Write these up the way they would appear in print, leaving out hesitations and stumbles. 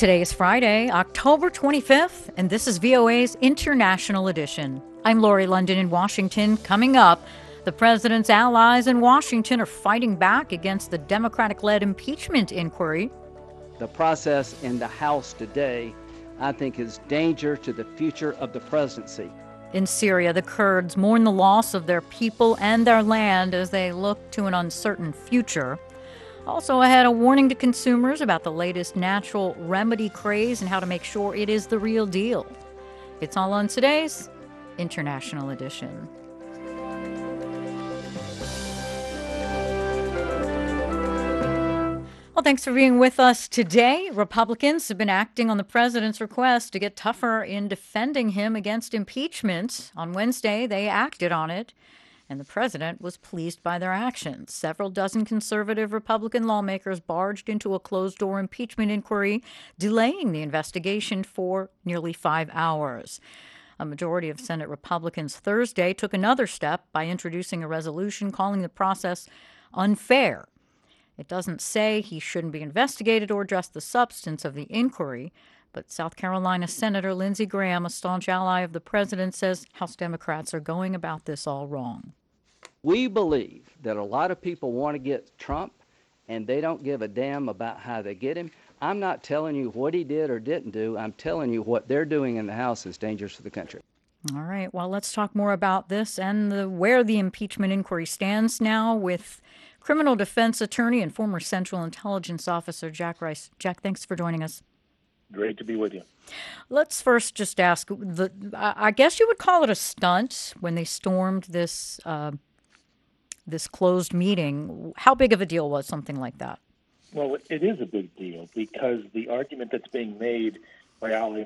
Today is Friday, October 25th, and this is VOA's International Edition. I'm Lori London in Washington. Coming up, the president's allies in Washington are fighting back against the Democratic-led impeachment inquiry. The process in the House today, I think, is danger to the future of the presidency. In Syria, the Kurds mourn the loss of their people and their land as they look to an uncertain future. Also ahead, a warning to consumers about the latest natural remedy craze and how to make sure it is the real deal. It's all on today's International Edition. Well, thanks for being with us today. Republicans have been acting on the president's request to get tougher in defending him against impeachment. On Wednesday, they acted on it, and the president was pleased by their actions. Several dozen conservative Republican lawmakers barged into a closed-door impeachment inquiry, delaying the investigation for nearly 5 hours. A majority of Senate Republicans Thursday took another step by introducing a resolution calling the process unfair. It doesn't say he shouldn't be investigated or address the substance of the inquiry, but South Carolina Senator Lindsey Graham, a staunch ally of the president, says House Democrats are going about this all wrong. We believe that a lot of people want to get Trump, and they don't give a damn about how they get him. I'm not telling you what he did or didn't do. I'm telling you what they're doing in the House is dangerous for the country. All right. Well, let's talk more about this and where the impeachment inquiry stands now with criminal defense attorney and former Central Intelligence Officer Jack Rice. Jack, thanks for joining us. Great to be with you. Let's first just ask, I guess you would call it a stunt when they stormed this closed meeting. How big of a deal was something like that? Well, it is a big deal because the argument that's being made by allies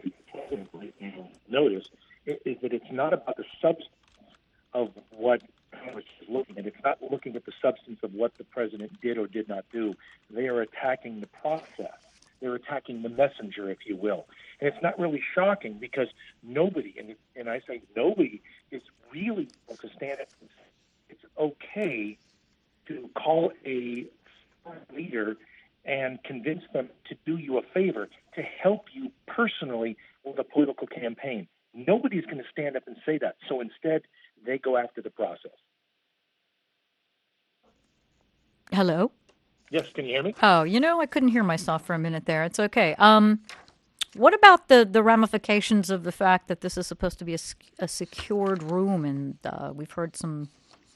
notice is that it's not about the substance of what Congress is looking at. It's not looking at the substance of what the president did or did not do. They are attacking the process. They're attacking the messenger, if you will. And it's not really shocking because nobody, and I say nobody, is really able to stand up and say it's okay to call a leader and convince them to do you a favor, to help you personally with a political campaign. Nobody's going to stand up and say that. So instead, they go after the process. Hello? Yes, can you hear me? Oh, I couldn't hear myself for a minute there. It's okay. What about the ramifications of the fact that this is supposed to be a secured room, and we've heard some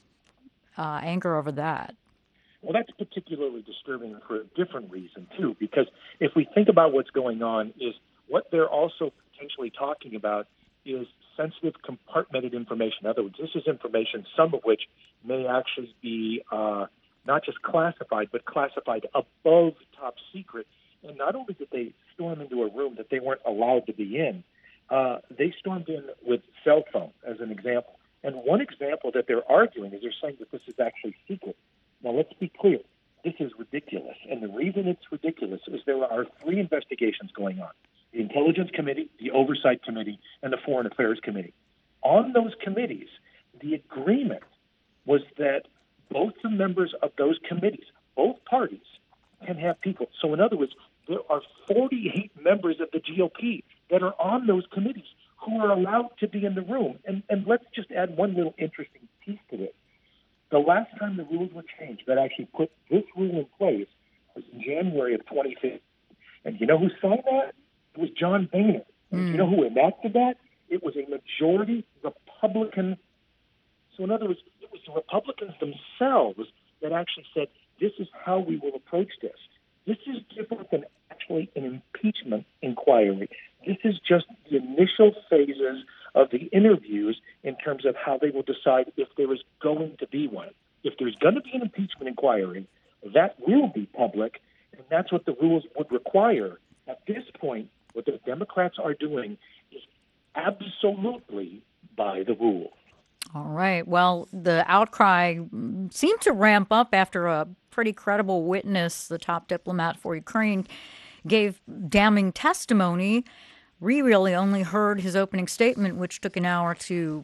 anger over that? Well, that's particularly disturbing for a different reason, too, because if we think about what's going on, is what they're also potentially talking about is sensitive compartmented information. In other words, this is information, some of which may actually be not just classified, but classified above top secret. And not only did they storm into a room that they weren't allowed to be in, they stormed in with cell phones, as an example. And one example that they're arguing is they're saying that this is actually secret. Now, let's be clear. This is ridiculous. And the reason it's ridiculous is there are 3 investigations going on: the Intelligence Committee, the Oversight Committee, and the Foreign Affairs Committee. On those committees, the agreement was that both the members of those committees, both parties, can have people. So in other words, there are 48 members of the GOP that are on those committees who are allowed to be in the room. And let's just add one little interesting piece to this. The last time the rules were changed that actually put this rule in place was in January of 2015. And you know who signed that? It was John Boehner. And you know who enacted that? It was a majority Republican. So in other words, it was the Republicans themselves that actually said, this is how we will approach this. This is different than actually an impeachment inquiry. This is just the initial phases of the interviews in terms of how they will decide if there is going to be one. If there's going to be an impeachment inquiry, that will be public, and that's what the rules would require. At this point, what the Democrats are doing is absolutely by the rules. All right. Well, the outcry seemed to ramp up after a pretty credible witness, the top diplomat for Ukraine, gave damning testimony. We really only heard his opening statement, which took an hour to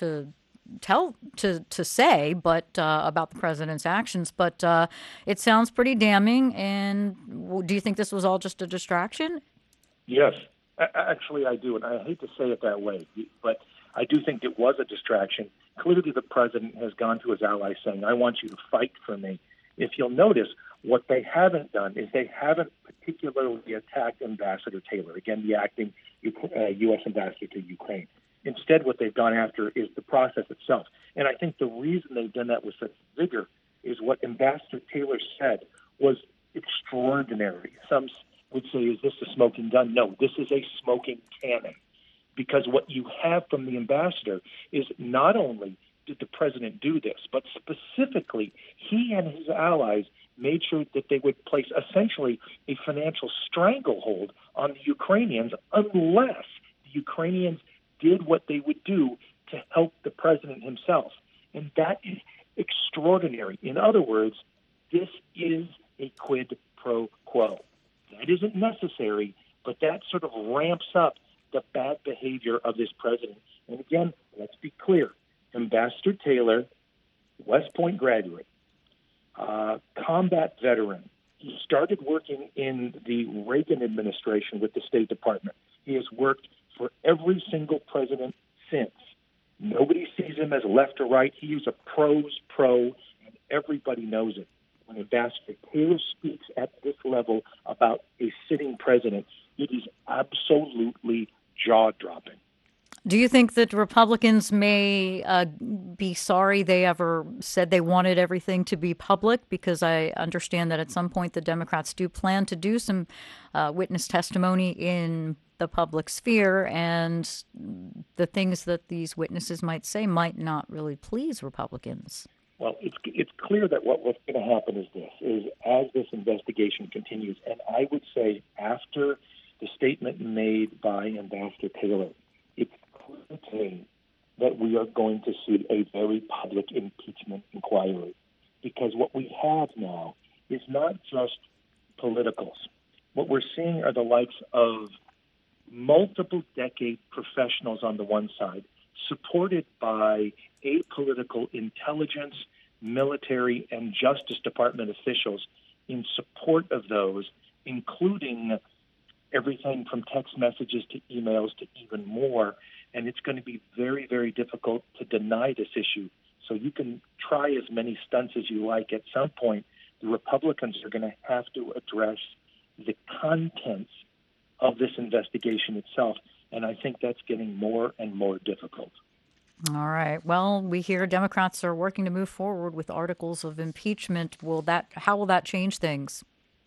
say, but about the president's actions. But it sounds pretty damning. And do you think this was all just a distraction? Yes, actually I do, and I hate to say it that way, but I do think it was a distraction. Clearly the president has gone to his allies saying, I want you to fight for me. If you'll notice, what they haven't done is they haven't particularly attacked Ambassador Taylor, again, the acting U.S. ambassador to Ukraine. Instead, what they've gone after is the process itself. And I think the reason they've done that with such vigor is what Ambassador Taylor said was extraordinary. Some would say, is this a smoking gun? No, this is a smoking cannon. Because what you have from the ambassador is not only did the president do this, but specifically he and his allies made sure that they would place essentially a financial stranglehold on the Ukrainians unless the Ukrainians did what they would do to help the president himself. And that is extraordinary. In other words, this is a quid pro quo. That isn't necessary, but that sort of ramps up the bad behavior of this president. And again, let's be clear. Ambassador Taylor, West Point graduate, combat veteran. He started working in the Reagan administration with the State Department. He has worked for every single president since. Nobody sees him as left or right. He is a pro's pro, and everybody knows it. When Ambassador Taylor speaks at this level about a sitting president, it is absolutely jaw-dropping. Do you think that Republicans may be sorry they ever said they wanted everything to be public? Because I understand that at some point the Democrats do plan to do some witness testimony in the public sphere, and the things that these witnesses might say might not really please Republicans. Well, it's clear that what's going to happen is this, is as this investigation continues, and I would say after the statement made by Ambassador Taylor, it's clear to me that we are going to see a very public impeachment inquiry. Because what we have now is not just politicals. What we're seeing are the likes of multiple decade professionals on the one side, supported by apolitical intelligence, military, and Justice Department officials in support of those, including everything from text messages to emails to even more. And it's going to be very, very difficult to deny this issue. So you can try as many stunts as you like. At some point, the Republicans are going to have to address the contents of this investigation itself. And I think that's getting more and more difficult. All right. Well, we hear Democrats are working to move forward with articles of impeachment. How will that change things?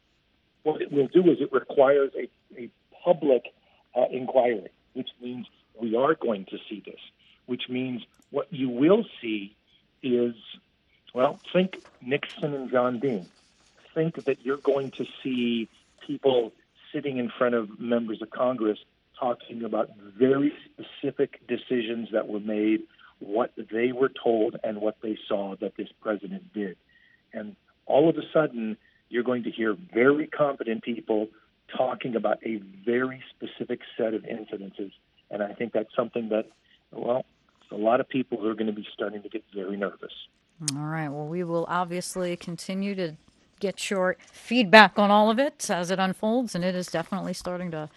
What it will do is it requires a public inquiry, which means we are going to see this, which means what you will see is, well, think Nixon and John Dean. Think that you're going to see people sitting in front of members of Congress talking about very specific decisions that were made, what they were told, and what they saw that this president did. And all of a sudden, you're going to hear very competent people talking about a very specific set of incidences. And I think that's something that, well, a lot of people who are going to be starting to get very nervous. All right. Well, we will obviously continue to get your feedback on all of it as it unfolds, and it is definitely starting to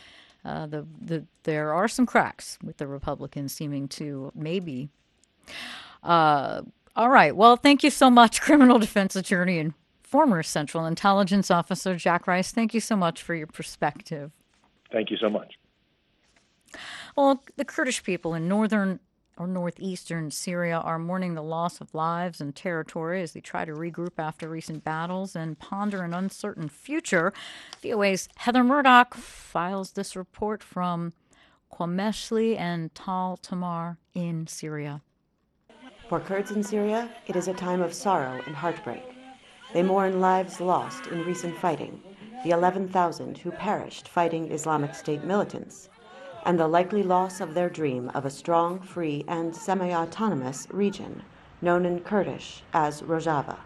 there are some cracks with the Republicans seeming to maybe. All right. Well, thank you so much, criminal defense attorney and former Central Intelligence Officer Jack Rice. Thank you so much for your perspective. Thank you so much. Well, the Kurdish people in northern or northeastern Syria are mourning the loss of lives and territory as they try to regroup after recent battles and ponder an uncertain future. VOA's Heather Murdoch files this report from Qamishli and Tal Tamar in Syria. For Kurds in Syria, it is a time of sorrow and heartbreak. They mourn lives lost in recent fighting, the 11,000 who perished fighting Islamic State militants, and the likely loss of their dream of a strong, free, and semi-autonomous region, known in Kurdish as Rojava.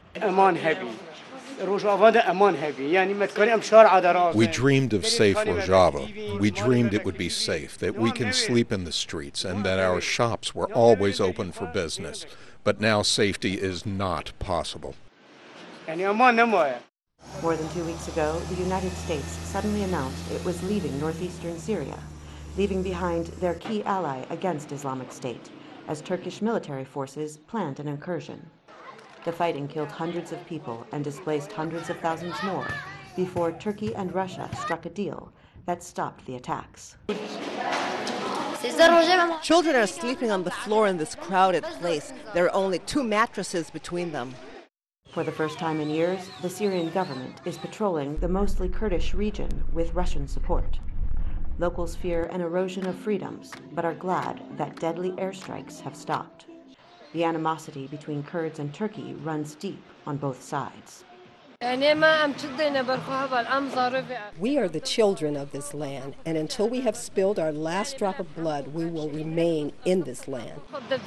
We dreamed of safe Rojava. We dreamed it would be safe, that we can sleep in the streets, and that our shops were always open for business. But now safety is not possible. More than 2 weeks ago, the United States suddenly announced it was leaving northeastern Syria, leaving behind their key ally against Islamic State, as Turkish military forces planned an incursion. The fighting killed hundreds of people and displaced hundreds of thousands more before Turkey and Russia struck a deal that stopped the attacks. Children are sleeping on the floor in this crowded place. There are only 2 mattresses between them. For the first time in years, the Syrian government is patrolling the mostly Kurdish region with Russian support. Locals fear an erosion of freedoms, but are glad that deadly airstrikes have stopped. The animosity between Kurds and Turkey runs deep on both sides. We are the children of this land, and until we have spilled our last drop of blood, we will remain in this land.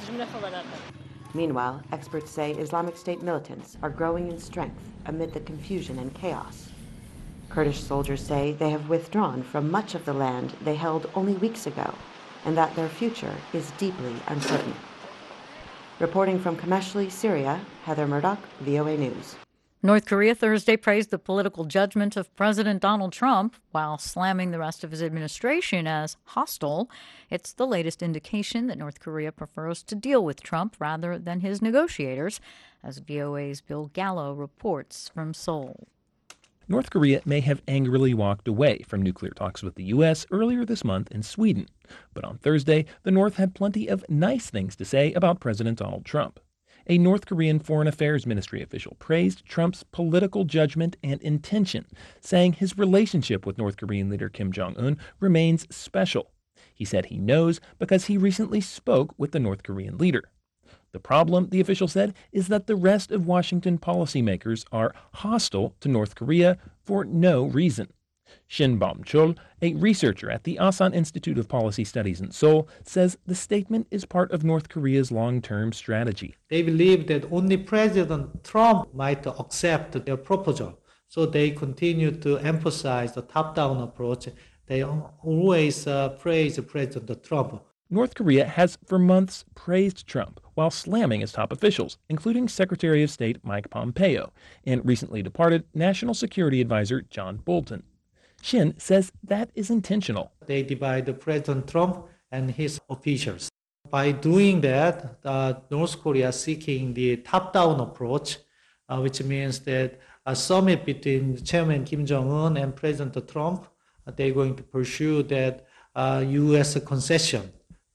Meanwhile, experts say Islamic State militants are growing in strength amid the confusion and chaos. Kurdish soldiers say they have withdrawn from much of the land they held only weeks ago, and that their future is deeply uncertain. Reporting from Qamishli, Syria, Heather Murdoch, VOA News. North Korea Thursday praised the political judgment of President Donald Trump while slamming the rest of his administration as hostile. It's the latest indication that North Korea prefers to deal with Trump rather than his negotiators, as VOA's Bill Gallo reports from Seoul. North Korea may have angrily walked away from nuclear talks with the U.S. earlier this month in Sweden. But on Thursday, the North had plenty of nice things to say about President Donald Trump. A North Korean Foreign Affairs Ministry official praised Trump's political judgment and intention, saying his relationship with North Korean leader Kim Jong-un remains special. He said he knows because he recently spoke with the North Korean leader. The problem, the official said, is that the rest of Washington policymakers are hostile to North Korea for no reason. Shin Bom-chul, a researcher at the Asan Institute of Policy Studies in Seoul, says the statement is part of North Korea's long-term strategy. They believe that only President Trump might accept their proposal, so they continue to emphasize the top-down approach. They always praise President Trump. North Korea has for months praised Trump while slamming his top officials, including Secretary of State Mike Pompeo and recently departed National Security Advisor John Bolton. Shin says that is intentional. They divide President Trump and his officials. By doing that, North Korea is seeking the top-down approach, which means that a summit between Chairman Kim Jong-un and President Trump, they're going to pursue that U.S. concession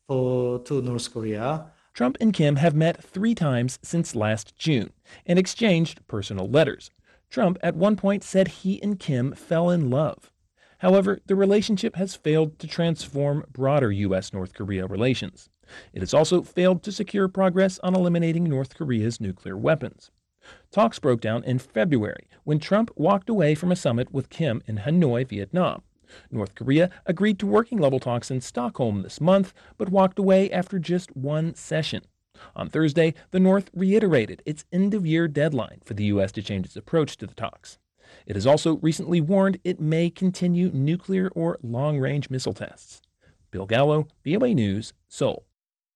to North Korea. Trump and Kim have met 3 times since last June and exchanged personal letters. Trump at one point said he and Kim fell in love. However, the relationship has failed to transform broader U.S.-North Korea relations. It has also failed to secure progress on eliminating North Korea's nuclear weapons. Talks broke down in February when Trump walked away from a summit with Kim in Hanoi, Vietnam. North Korea agreed to working-level talks in Stockholm this month, but walked away after just 1 session. On Thursday, the North reiterated its end-of-year deadline for the U.S. to change its approach to the talks. It has also recently warned it may continue nuclear or long-range missile tests. Bill Gallo, VOA News, Seoul.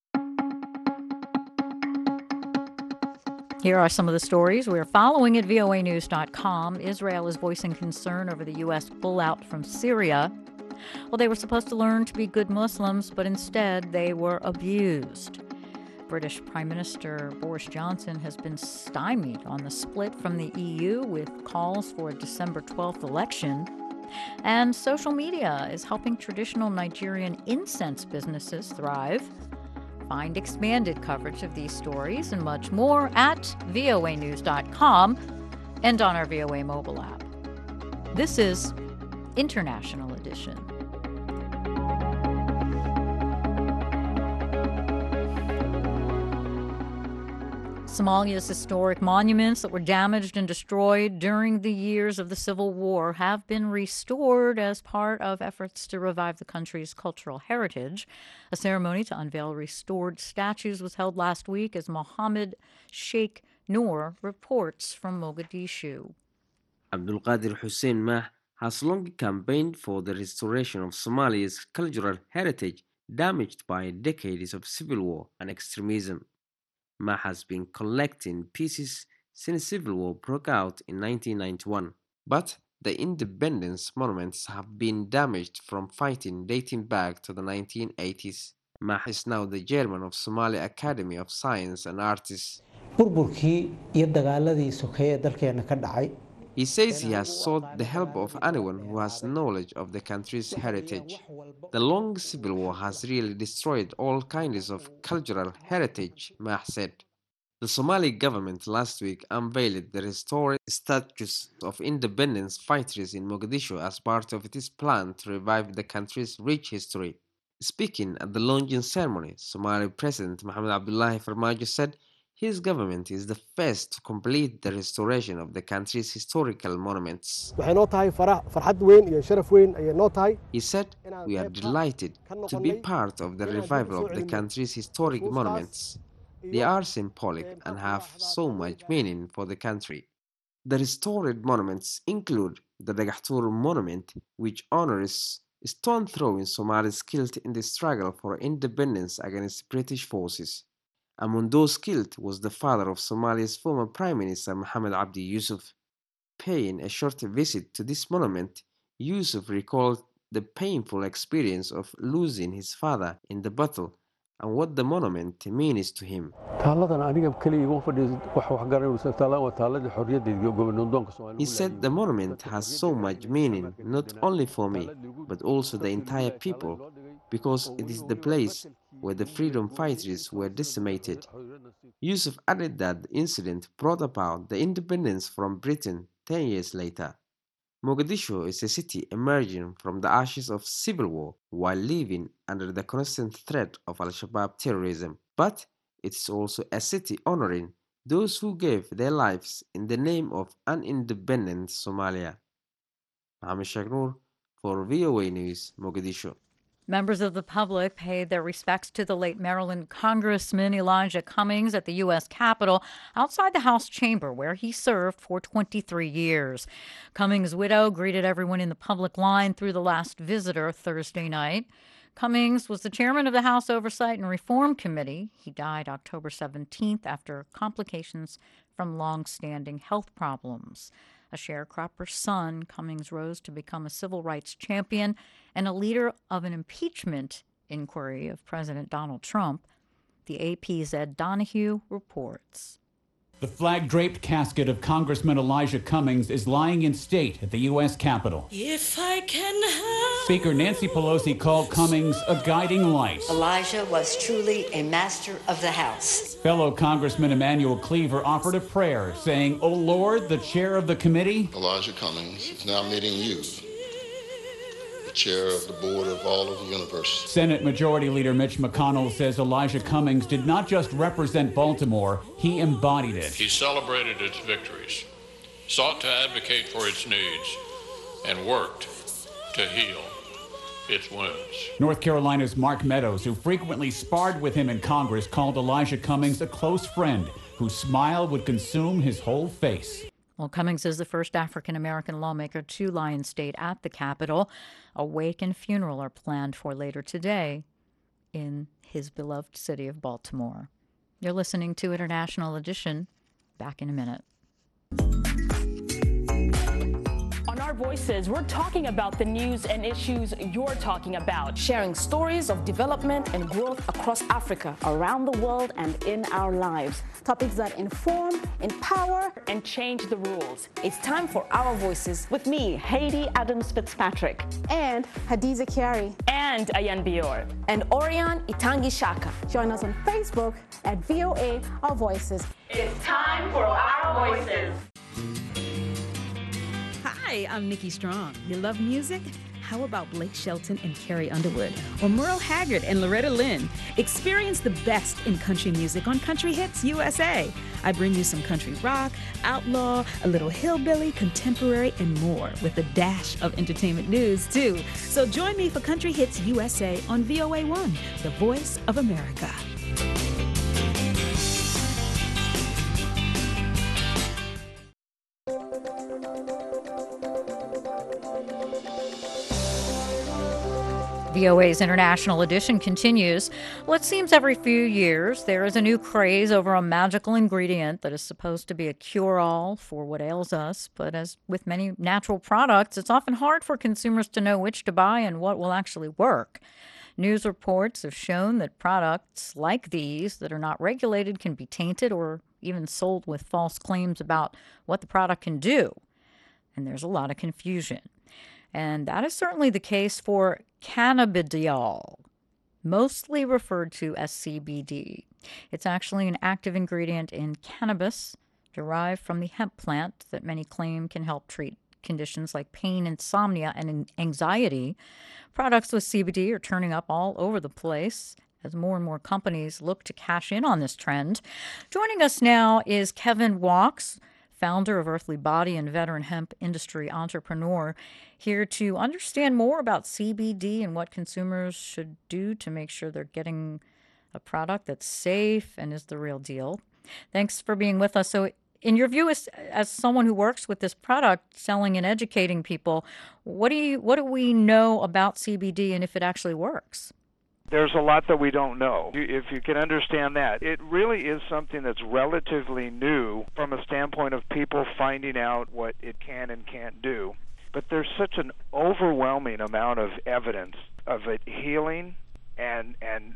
Here are some of the stories we're following at voanews.com. Israel is voicing concern over the U.S. pullout from Syria. Well, they were supposed to learn to be good Muslims, but instead they were abused. British Prime Minister Boris Johnson has been stymied on the split from the EU with calls for a December 12th election. And social media is helping traditional Nigerian incense businesses thrive. Find expanded coverage of these stories and much more at voanews.com and on our VOA mobile app. This is International Edition. Somalia's historic monuments that were damaged and destroyed during the years of the Civil War have been restored as part of efforts to revive the country's cultural heritage. A ceremony to unveil restored statues was held last week as Mohammed Sheikh Noor reports from Mogadishu. Abdulqadir Hussein Mah has long campaigned for the restoration of Somalia's cultural heritage damaged by decades of civil war and extremism. Mah has been collecting pieces since civil war broke out in 1991. But the independence monuments have been damaged from fighting dating back to the 1980s. Mah is now the chairman of Somali Academy of Science and Arts. He says he has sought the help of anyone who has knowledge of the country's heritage. The long civil war has really destroyed all kinds of cultural heritage, Mah said. The Somali government last week unveiled the restored statues of independence fighters in Mogadishu as part of its plan to revive the country's rich history. Speaking at the launching ceremony, Somali President Mohamed Abdullahi Farmajo said his government is the first to complete the restoration of the country's historical monuments. He said, "We are delighted to be part of the revival of the country's historic monuments. They are symbolic and have so much meaning for the country." The restored monuments include the Dagaxtur Monument, which honors stone throwing Somalis killed in the struggle for independence against British forces. Among those killed was the father of Somalia's former Prime Minister Mohamed Abdi Yusuf. Paying a short visit to this monument, Yusuf recalled the painful experience of losing his father in the battle and what the monument means to him. He said the monument has so much meaning, not only for me, but also the entire people, because it is the place where the freedom fighters were decimated. Yusuf added that the incident brought about the independence from Britain 10 years later. Mogadishu is a city emerging from the ashes of civil war while living under the constant threat of Al-Shabaab terrorism. But it is also a city honoring those who gave their lives in the name of an independent Somalia. Mohamed Shagnur for VOA News, Mogadishu. Members of the public paid their respects to the late Maryland Congressman Elijah Cummings at the U.S. Capitol outside the House chamber, where he served for 23 years. Cummings' widow greeted everyone in the public line through the last visitor Thursday night. Cummings was the chairman of the House Oversight and Reform Committee. He died October 17th after complications from long-standing health problems. A sharecropper's son, Cummings rose to become a civil rights champion and a leader of an impeachment inquiry of President Donald Trump. The AP's Ed Donahue reports. The flag-draped casket of Congressman Elijah Cummings is lying in state at the U.S. Capitol. If I can have Speaker Nancy Pelosi called Cummings a guiding light. Elijah was truly a master of the House. Fellow Congressman Emanuel Cleaver offered a prayer, saying, "O Lord, the chair of the committee." Elijah Cummings is now meeting you, the chair of the board of all of the universe. Senate Majority Leader Mitch McConnell says Elijah Cummings did not just represent Baltimore, he embodied it. He celebrated its victories, sought to advocate for its needs, and worked to heal its wounds. North Carolina's Mark Meadows, who frequently sparred with him in Congress, called Elijah Cummings a close friend whose smile would consume his whole face. Well, Cummings is the first African-American lawmaker to lie in state at the Capitol. A wake and funeral are planned for later today in his beloved city of Baltimore. You're listening to International Edition. Back in a minute. On Our Voices, we're talking about the news and issues you're talking about. Sharing stories of development and growth across Africa, around the world, and in our lives. Topics that inform, empower, and change the rules. It's time for Our Voices. With me, Haiti Adams Fitzpatrick. And Hadiza Kiari. And Ayan Bior. And Orion Itangi Shaka. Join us on Facebook at VOA Our Voices. It's time for Our Voices. Hi, I'm Nikki Strong. You love music? How about Blake Shelton and Carrie Underwood? Or Merle Haggard and Loretta Lynn? Experience the best in country music on Country Hits USA. I bring you some country rock, outlaw, a little hillbilly, contemporary, and more, with a dash of entertainment news, too. So join me for Country Hits USA on VOA1, the voice of America. VOA's International Edition continues. Well, it seems every few years there is a new craze over a magical ingredient that is supposed to be a cure-all for what ails us. But as with many natural products, it's often hard for consumers to know which to buy and what will actually work. News reports have shown that products like these that are not regulated can be tainted or even sold with false claims about what the product can do. And there's a lot of confusion. And that is certainly the case for cannabidiol, mostly referred to as CBD. It's actually an active ingredient in cannabis derived from the hemp plant that many claim can help treat conditions like pain, insomnia, and anxiety. Products with CBD are turning up all over the place as more and more companies look to cash in on this trend. Joining us now is Kevin Walks, founder of Earthly Body and veteran hemp industry entrepreneur, here to understand more about CBD and what consumers should do to make sure they're getting a product that's safe and is the real deal. Thanks for being with us. So in your view, as someone who works with this product, selling and educating people, what do we know about CBD and if it actually works? There's a lot that we don't know. If you can understand that, it really is something that's relatively new from a standpoint of people finding out what it can and can't do. But there's such an overwhelming amount of evidence of it healing and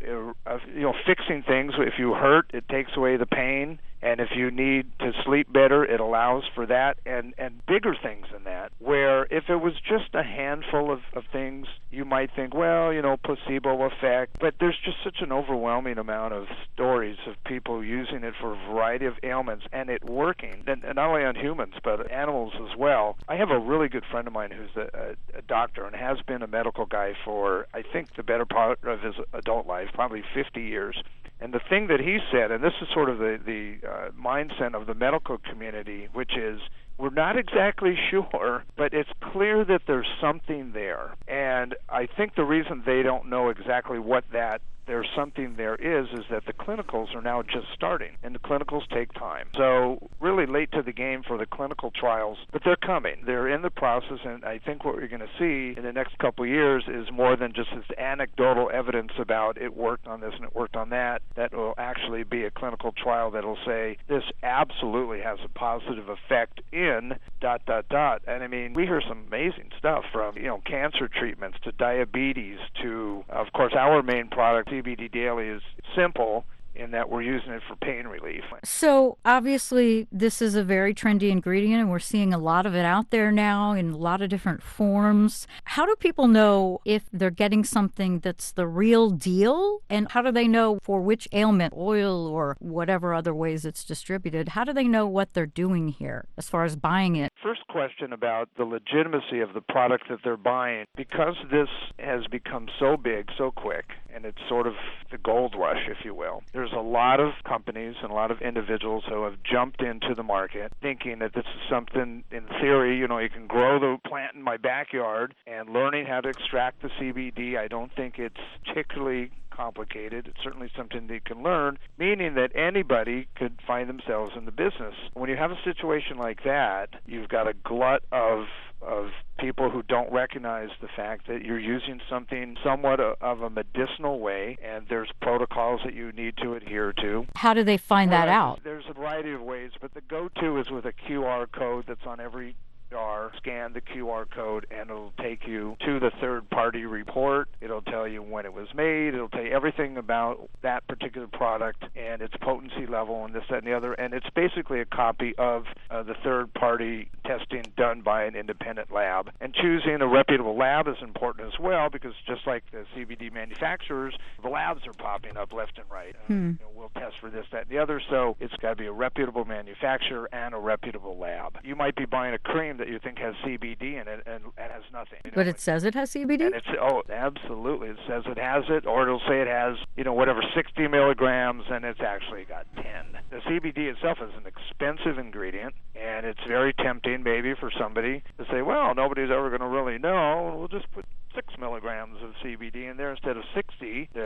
fixing things. If you hurt, it takes away the pain. And if you need to sleep better, it allows for that, and bigger things than that, where if it was just a handful of things, you might think, well, placebo effect. But there's just such an overwhelming amount of stories of people using it for a variety of ailments and it working, and not only on humans, but animals as well. I have a really good friend of mine who's a doctor and has been a medical guy for, I think, the better part of his adult life, probably 50 years. And the thing that he said, and this is sort of the mindset of the medical community, which is we're not exactly sure, but it's clear that there's something there. And I think the reason they don't know exactly what that there's something there is that the clinicals are now just starting, and the clinicals take time. So really late to the game for the clinical trials, but they're coming. They're in the process, and I think what we're going to see in the next couple of years is more than just this anecdotal evidence about it worked on this and it worked on that. That will actually be a clinical trial that will say this absolutely has a positive effect in ... And I mean, we hear some amazing stuff from, cancer treatments to diabetes to, of course, our main product, CBD Daily, is simple in that we're using it for pain relief. So obviously this is a very trendy ingredient and we're seeing a lot of it out there now in a lot of different forms. How do people know if they're getting something that's the real deal? And how do they know for which ailment, oil or whatever other ways it's distributed, how do they know what they're doing here as far as buying it? First question about the legitimacy of the product that they're buying. Because this has become so big so quick, and it's sort of the gold rush, if you will, there's a lot of companies and a lot of individuals who have jumped into the market thinking that this is something, in theory, you can grow the plant in my backyard, and learning how to extract the CBD, I don't think it's particularly complicated. It's certainly something they can learn, meaning that anybody could find themselves in the business. When you have a situation like that, you've got a glut of people who don't recognize the fact that you're using something somewhat of a medicinal way, and there's protocols that you need to adhere to. How do they find that out? There's a variety of ways, but the go-to is with a QR code that's on every jar. Scan the QR code and it'll take you to the third-party report. It'll tell you when it was made. It'll tell you everything about that particular product and its potency level and this, that, and the other. And it's basically a copy of the third-party testing done by an independent lab. And choosing a reputable lab is important as well, because just like the CBD manufacturers, the labs are popping up left and right. We'll test for this, that, and the other. So it's got to be a reputable manufacturer and a reputable lab. You might be buying a cream that you think has CBD in it and it has nothing. But it says it has CBD? And absolutely. It says it has it, or it'll say it has, whatever, 60 milligrams, and it's actually got 10. The CBD itself is an expensive ingredient, and it's very tempting maybe for somebody to say, well, nobody's ever going to really know. We'll just put 6 milligrams of CBD in there instead of 60, so they can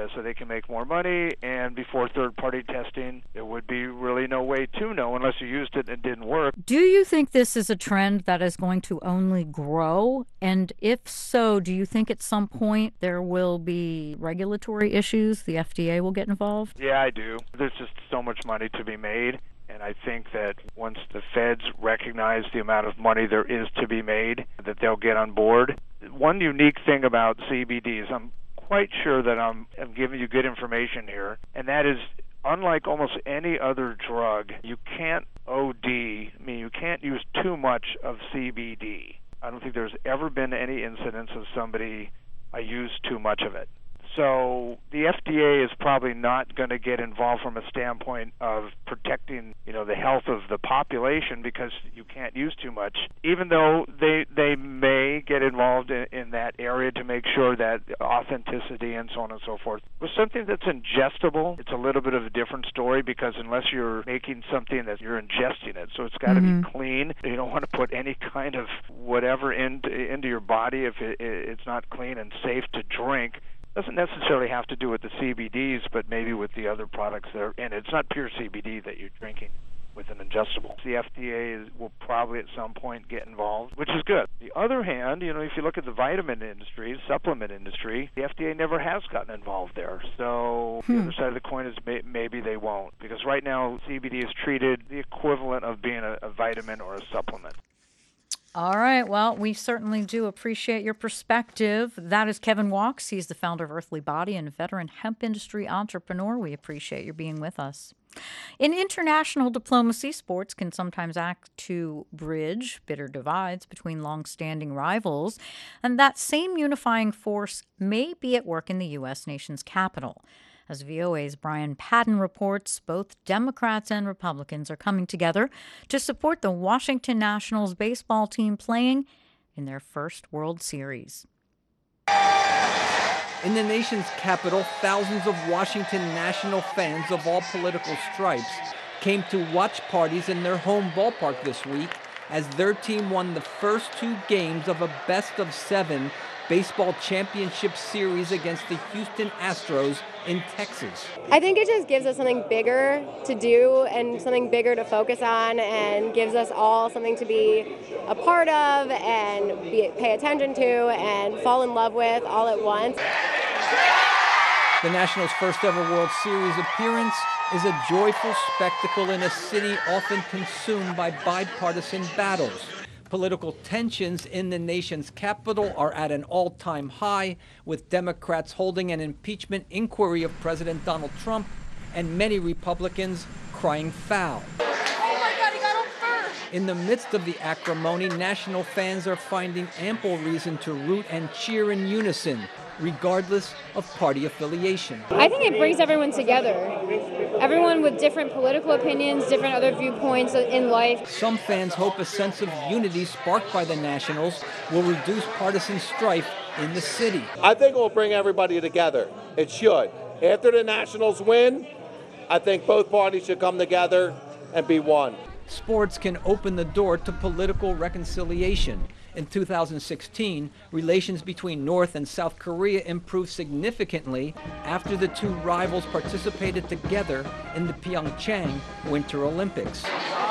can make more money, and before third-party testing, there would be really no way to know unless you used it and it didn't work. Do you think this is a trend that is going to only grow? And if so, do you think at some point there will be regulatory issues? The FDA will get involved? Yeah, I do. There's just so much money to be made. And I think that once the feds recognize the amount of money there is to be made, that they'll get on board. One unique thing about CBD is I'm quite sure that I'm giving you good information here, and that is, unlike almost any other drug, you can't OD, you can't use too much of CBD. I don't think there's ever been any incidents of somebody used too much of it. So the FDA is probably not going to get involved from a standpoint of protecting, the health of the population because you can't use too much, even though they may get involved in that area to make sure that authenticity and so on and so forth. With something that's ingestible, it's a little bit of a different story because unless you're making something that you're ingesting it, so it's got to be clean. You don't want to put any kind of whatever into your body if it's not clean and safe to drink. Doesn't necessarily have to do with the CBDs, but maybe with the other products that are in it. It's not pure CBD that you're drinking with an ingestible. The FDA will probably at some point get involved, which is good. The other hand, if you look at the vitamin industry, supplement industry, the FDA never has gotten involved there. So the other side of the coin is maybe they won't, because right now CBD is treated the equivalent of being a vitamin or a supplement. All right. Well, we certainly do appreciate your perspective. That is Kevin Walks. He's the founder of Earthly Body and veteran hemp industry entrepreneur. We appreciate your being with us. In international diplomacy, sports can sometimes act to bridge bitter divides between long-standing rivals, and that same unifying force may be at work in the U.S. nation's capital. As VOA's Brian Padden reports, both Democrats and Republicans are coming together to support the Washington Nationals baseball team playing in their first World Series. In the nation's capital, thousands of Washington National fans of all political stripes came to watch parties in their home ballpark this week as their team won the first two games of a best-of-7 baseball championship series against the Houston Astros in Texas. I think it just gives us something bigger to do and something bigger to focus on, and gives us all something to be a part of and pay attention to and fall in love with all at once. The Nationals' first ever World Series appearance is a joyful spectacle in a city often consumed by bipartisan battles. Political tensions in the nation's capital are at an all-time high, with Democrats holding an impeachment inquiry of President Donald Trump and many Republicans crying foul. Oh my God, he got home first! In the midst of the acrimony, National fans are finding ample reason to root and cheer in unison, regardless of party affiliation. I think it brings everyone together. Everyone with different political opinions, different other viewpoints in life. Some fans hope a sense of unity sparked by the Nationals will reduce partisan strife in the city. I think it will bring everybody together. It should. After the Nationals win, I think both parties should come together and be one. Sports can open the door to political reconciliation. In 2016, relations between North and South Korea improved significantly after the two rivals participated together in the Pyeongchang Winter Olympics.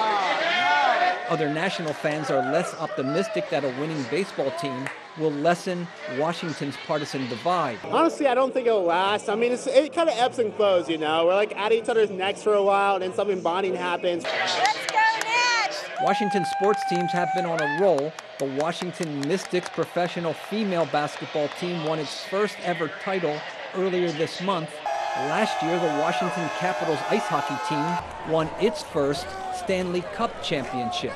Other National fans are less optimistic that a winning baseball team will lessen Washington's partisan divide. Honestly, I don't think it'll last. I mean, it kind of ebbs and flows, We're like at each other's necks for a while, and then something bonding happens. Let's go, Nats! Washington sports teams have been on a roll. The Washington Mystics professional female basketball team won its first ever title earlier this month. Last year, the Washington Capitals ice hockey team won its first Stanley Cup championship.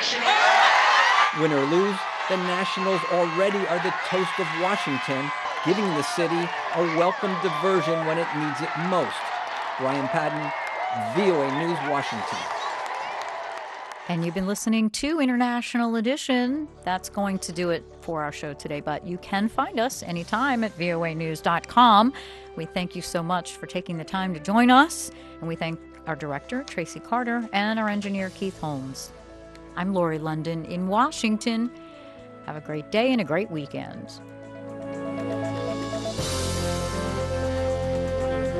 Win or lose, the Nationals already are the toast of Washington, giving the city a welcome diversion when it needs it most. Brian Padden, VOA News, Washington. And you've been listening to International Edition. That's going to do it for our show today, but you can find us anytime at voanews.com. We thank you so much for taking the time to join us, and we thank our director, Tracy Carter, and our engineer, Keith Holmes. I'm Lori London in Washington. Have a great day and a great weekend.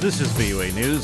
This is VOA News.